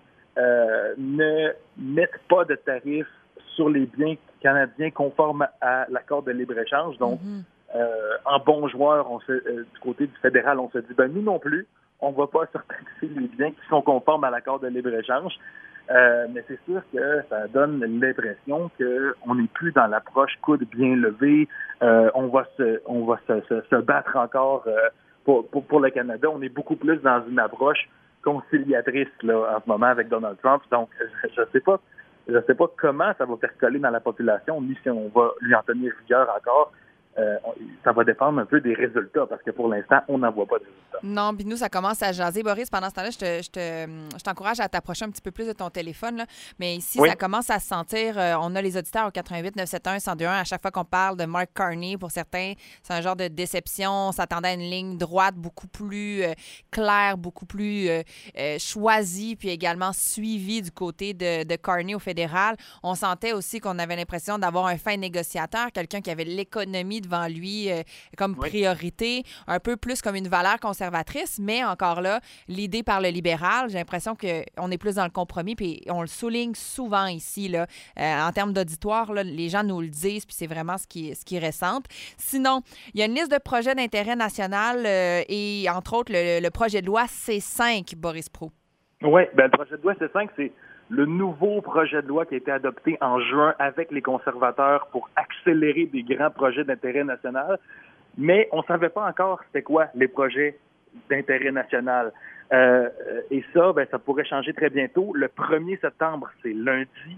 ne mettent pas de tarifs sur les biens canadiens conformes à l'accord de libre-échange. Donc, en bon joueur, du côté du fédéral, on se dit, nous non plus, on ne va pas surtaxer les biens qui sont conformes à l'accord de libre-échange. Mais c'est sûr que ça donne l'impression qu'on n'est plus dans l'approche coude bien levé. On va se battre encore pour le Canada. On est beaucoup plus dans une approche conciliatrice là, en ce moment avec Donald Trump. Donc, je sais pas comment ça va faire coller dans la population, ni si on va lui en tenir rigueur encore. Ça va dépendre un peu des résultats, parce que pour l'instant, on n'en voit pas de résultats.
Non, puis nous, ça commence à jaser. Boris, pendant ce temps-là, je t'encourage à t'approcher un petit peu plus de ton téléphone. Là. Mais ici, ça commence à se sentir. On a les auditeurs au 88 971 1021. À chaque fois qu'on parle de Mark Carney, pour certains, c'est un genre de déception. On s'attendait à une ligne droite beaucoup plus claire, beaucoup plus choisie, puis également suivie du côté de Carney au fédéral. On sentait aussi qu'on avait l'impression d'avoir un fin négociateur, quelqu'un qui avait l'économie devant lui comme priorité, un peu plus comme une valeur conservatrice, mais encore là, l'idée par le libéral, j'ai l'impression qu'on est plus dans le compromis, puis on le souligne souvent ici, là, en termes d'auditoire, là, les gens nous le disent, puis c'est vraiment ce qui ressentent. Sinon, il y a une liste de projets d'intérêt national et, entre autres, le projet de loi C5, Boris Proulx.
Oui, le projet de loi C5, c'est le nouveau projet de loi qui a été adopté en juin avec les conservateurs pour accélérer des grands projets d'intérêt national. Mais on ne savait pas encore c'était quoi les projets d'intérêt national. Et ça, ça pourrait changer très bientôt. Le 1er septembre, c'est lundi.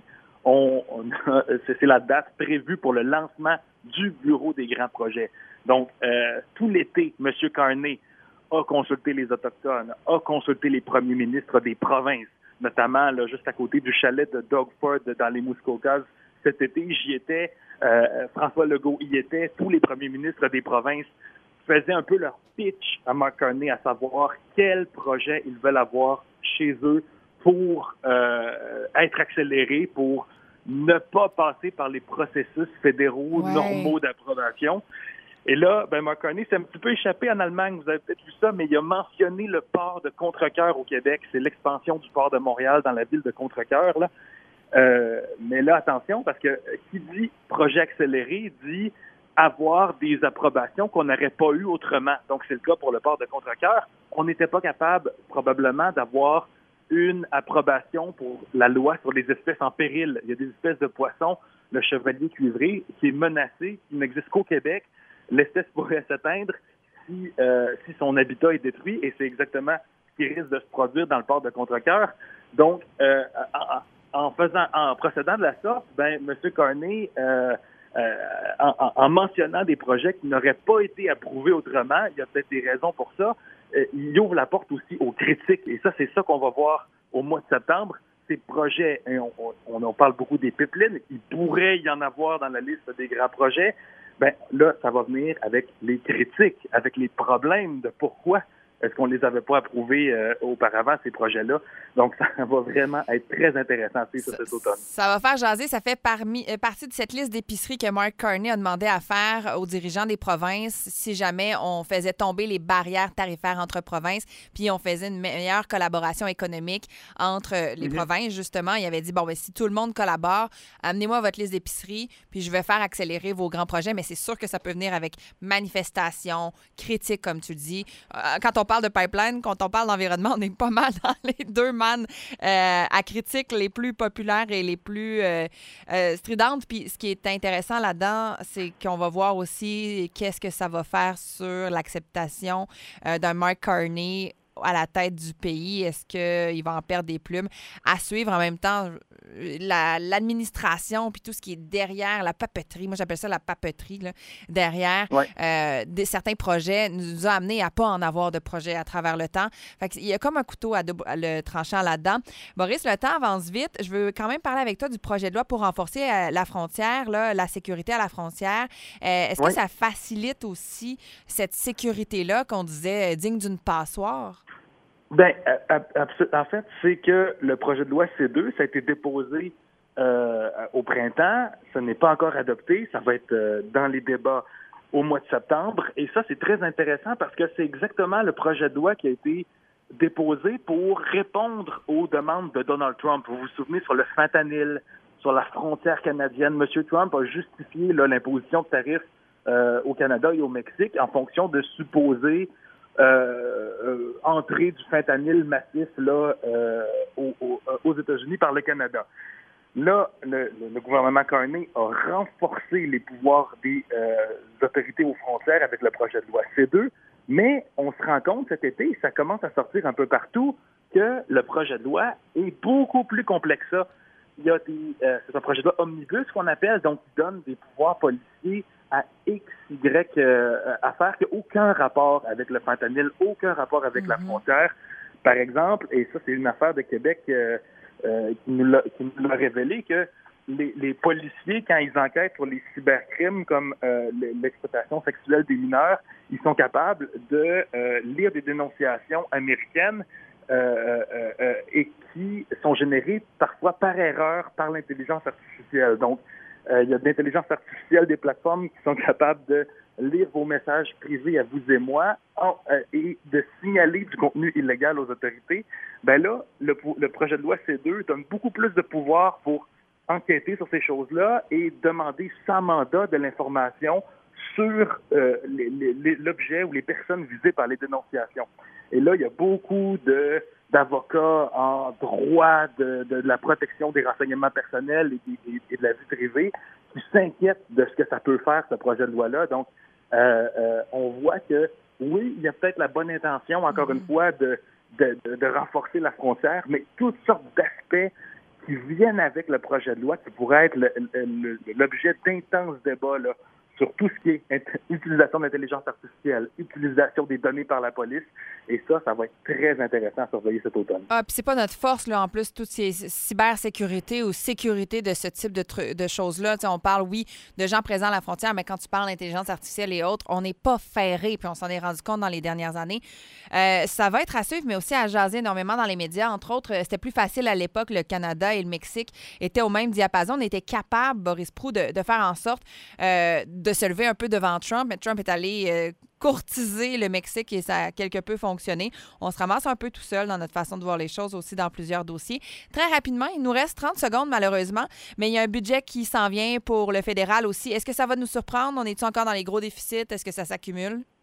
C'est la date prévue pour le lancement du bureau des grands projets. Donc, tout l'été, M. Carney a consulté les Autochtones, a consulté les premiers ministres des provinces, notamment là, juste à côté du chalet de Doug Ford dans les Muskokas. Cet été, j'y étais. François Legault y était. Tous les premiers ministres des provinces faisaient un peu leur pitch à Mark Carney, à savoir quels projets ils veulent avoir chez eux pour être accélérés, pour ne pas passer par les processus fédéraux normaux d'approbation. Et là, Mark Carney s'est un petit peu échappé en Allemagne, vous avez peut-être vu ça, mais il a mentionné le port de Contrecœur au Québec. C'est l'expansion du port de Montréal dans la ville de Contrecœur, là. Mais là, attention, parce que qui dit projet accéléré dit avoir des approbations qu'on n'aurait pas eues autrement. Donc, c'est le cas pour le port de Contrecœur. On n'était pas capable, probablement, d'avoir une approbation pour la loi sur les espèces en péril. Il y a des espèces de poissons le chevalier cuivré, qui est menacé, qui n'existe qu'au Québec. L'espèce pourrait s'éteindre si son habitat est détruit, et c'est exactement ce qui risque de se produire dans le port de Contrecoeur. Donc, en procédant de la sorte, M. Carney, en mentionnant des projets qui n'auraient pas été approuvés autrement, il y a peut-être des raisons pour ça, il ouvre la porte aussi aux critiques. Et ça, c'est ça qu'on va voir au mois de septembre. Ces projets, on parle beaucoup des pipelines, il pourrait y en avoir dans la liste des grands projets. Là, ça va venir avec les critiques, avec les problèmes de pourquoi est-ce qu'on les avait pas approuvés auparavant, ces projets-là. Donc, ça va vraiment être très intéressant cet automne.
Ça va faire jaser. Ça fait partie de cette liste d'épiceries que Mark Carney a demandé à faire aux dirigeants des provinces si jamais on faisait tomber les barrières tarifaires entre provinces, puis on faisait une meilleure collaboration économique entre les provinces. Justement, il avait dit, si tout le monde collabore, amenez-moi votre liste d'épiceries, puis je vais faire accélérer vos grands projets. Mais c'est sûr que ça peut venir avec manifestations, critiques, comme tu dis. Quand on parle de pipeline, quand on parle d'environnement, on est pas mal dans les deux mannes à critique les plus populaires et les plus stridentes. Puis ce qui est intéressant là-dedans, c'est qu'on va voir aussi qu'est-ce que ça va faire sur l'acceptation d'un Mark Carney à la tête du pays. Est-ce qu'il va en perdre des plumes? À suivre en même temps, l'administration puis tout ce qui est derrière la papeterie, moi j'appelle ça la papeterie, là, derrière certains projets, nous a amené à pas en avoir de projets à travers le temps. Fait qu'il y a comme un couteau à le tranchant là-dedans. Boris, le temps avance vite. Je veux quand même parler avec toi du projet de loi pour renforcer la frontière, là, la sécurité à la frontière. Est-ce que ça facilite aussi cette sécurité-là qu'on disait digne d'une passoire?
En fait, c'est que le projet de loi C2, ça a été déposé au printemps. Ça n'est pas encore adopté. Ça va être dans les débats au mois de septembre. Et ça, c'est très intéressant parce que c'est exactement le projet de loi qui a été déposé pour répondre aux demandes de Donald Trump. Vous vous souvenez, sur le fentanyl, sur la frontière canadienne, M. Trump a justifié l'imposition de tarifs au Canada et au Mexique en fonction de supposés entrée du fentanyl massif là, aux États-Unis par le Canada. Là, le gouvernement Carney a renforcé les pouvoirs des autorités aux frontières avec le projet de loi C2, mais on se rend compte cet été, ça commence à sortir un peu partout, que le projet de loi est beaucoup plus complexe que ça. Il y a c'est un projet de loi omnibus qu'on appelle, donc qui donne des pouvoirs policiers à X, Y affaires qui n'ont aucun rapport avec le fentanyl, aucun rapport avec la frontière. Par exemple, et ça c'est une affaire de Québec qui nous l'a révélé, que les policiers, quand ils enquêtent sur les cybercrimes comme l'exploitation sexuelle des mineurs, ils sont capables de lire des dénonciations américaines et qui sont générées parfois par erreur par l'intelligence artificielle. Donc, il y a de l'intelligence artificielle des plateformes qui sont capables de lire vos messages privés à vous et moi et de signaler du contenu illégal aux autorités. Là, le projet de loi C2 donne beaucoup plus de pouvoir pour enquêter sur ces choses-là et demander sans mandat de l'information sur l'objet ou les personnes visées par les dénonciations. Et là, il y a beaucoup d'avocats en droit de la protection des renseignements personnels et de la vie privée qui s'inquiètent de ce que ça peut faire, ce projet de loi-là. Donc, on voit que, oui, il y a peut-être la bonne intention, encore une fois, de renforcer la frontière, mais toutes sortes d'aspects qui viennent avec le projet de loi qui pourraient être l'objet d'intenses débats là, sur tout ce qui est utilisation d'intelligence artificielle, utilisation des données par la police. Et ça va être très intéressant à surveiller cet automne.
Ah, puis c'est pas notre force, là, en plus, toutes ces cybersécurité ou sécurité de ce type de choses-là. T'sais, on parle, oui, de gens présents à la frontière, mais quand tu parles d'intelligence artificielle et autres, on n'est pas ferré, puis on s'en est rendu compte dans les dernières années. Ça va être à suivre, mais aussi à jaser énormément dans les médias. Entre autres, c'était plus facile à l'époque, le Canada et le Mexique étaient au même diapason. On était capable, Boris Proulx, de faire en sorte de se lever un peu devant Trump, mais Trump est allé courtiser le Mexique et ça a quelque peu fonctionné. On se ramasse un peu tout seul dans notre façon de voir les choses aussi dans plusieurs dossiers. Très rapidement, il nous reste 30 secondes malheureusement, mais il y a un budget qui s'en vient pour le fédéral aussi. Est-ce que ça va nous surprendre? On est-tu encore dans les gros déficits? Est-ce que ça s'accumule?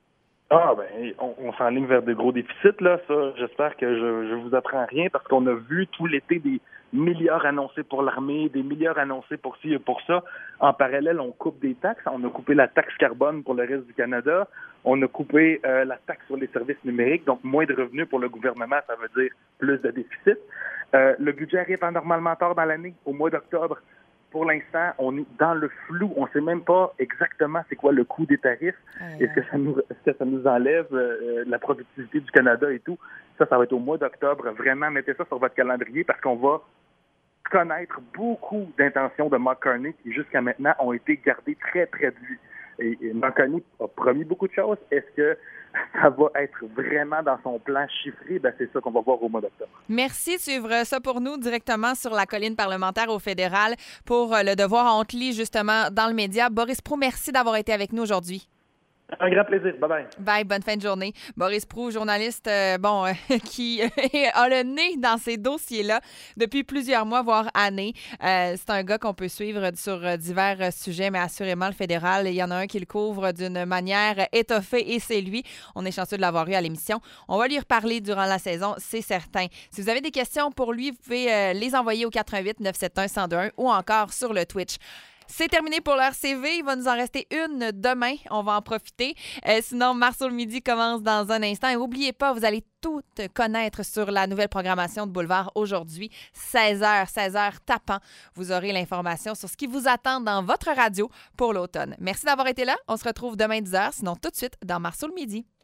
Ah, ben, on s'enligne vers de gros déficits, là. Ça, j'espère que je vous apprends rien parce qu'on a vu tout l'été des milliards annoncés pour l'armée, des milliards annoncés pour ci et pour ça. En parallèle, on coupe des taxes. On a coupé la taxe carbone pour le reste du Canada. On a coupé la taxe sur les services numériques. Donc, moins de revenus pour le gouvernement, ça veut dire plus de déficit. Le budget arrive anormalement tard dans l'année, au mois d'octobre. Pour l'instant, on est dans le flou. On ne sait même pas exactement c'est quoi le coût des tarifs. Est-ce que ça nous enlève la productivité du Canada et tout? Ça va être au mois d'octobre. Vraiment, mettez ça sur votre calendrier parce qu'on va connaître beaucoup d'intentions de Mark Carney qui, jusqu'à maintenant, ont été gardées très, très de vue. Et Mark Carney a promis beaucoup de choses. Est-ce que ça va être vraiment dans son plan chiffré? Ben, c'est ça qu'on va voir au mois d'octobre.
Merci de suivre ça pour nous directement sur la colline parlementaire au fédéral pour le Devoir. On te lit justement dans le média. Boris Proulx, merci d'avoir été avec nous aujourd'hui.
Un grand plaisir. Bye-bye.
Bye, bonne fin de journée. Boris Proulx, journaliste qui a le nez dans ces dossiers-là depuis plusieurs mois, voire années. C'est un gars qu'on peut suivre sur divers sujets, mais assurément, le fédéral, il y en a un qui le couvre d'une manière étoffée et c'est lui. On est chanceux de l'avoir eu à l'émission. On va lui reparler durant la saison, c'est certain. Si vous avez des questions pour lui, vous pouvez les envoyer au 88 971 1021 ou encore sur le Twitch. C'est terminé pour leur CV. Il va nous en rester une demain. On va en profiter. Sinon, Mars sur le midi commence dans un instant. Et n'oubliez pas, vous allez tout connaître sur la nouvelle programmation de Boulevard aujourd'hui. 16h tapant. Vous aurez l'information sur ce qui vous attend dans votre radio pour l'automne. Merci d'avoir été là. On se retrouve demain 10h. Sinon, tout de suite dans Mars sur le midi.